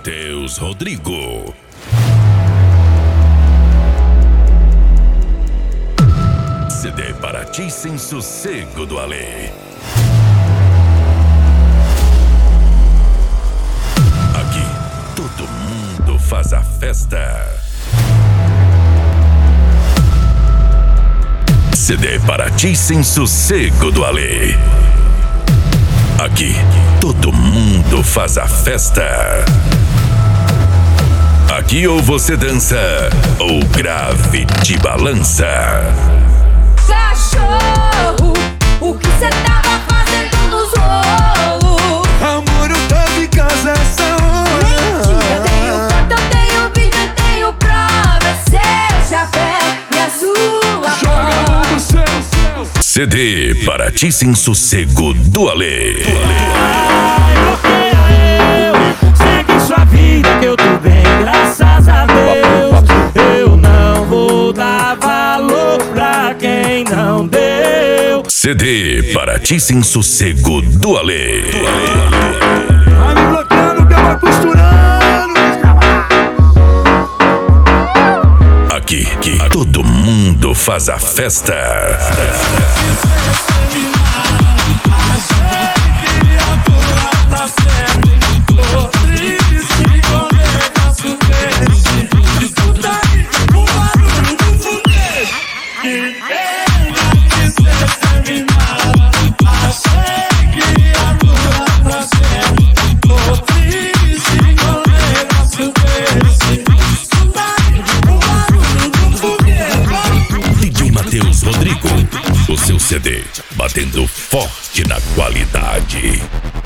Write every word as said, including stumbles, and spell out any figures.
Matheus Rodrigo. C D para ti sem sossego do além. Aqui todo mundo faz a festa. C D para ti sem sossego do além. Aqui todo mundo faz a festa. Aqui ou você dança ou grave te balança. Cachorro, o que cê tava fazendo nos rolos? Amor, eu tava em casa essa hora. Mentira, tenho foto, eu tenho vídeo, eu tenho prova. Seu chapéu e a sua Joga no céu, céu. C D para ti sem sossego do Alê. Segue sua vida que eu tô bem, graças a Deus. Eu não vou dar valor pra quem não deu. C D para ti sem sossego do Alê. Vai me bloqueando que eu vou costurando. Aqui, aqui todo mundo faz a festa. D J Matheus Rodrigo, o seu C D batendo forte na qualidade.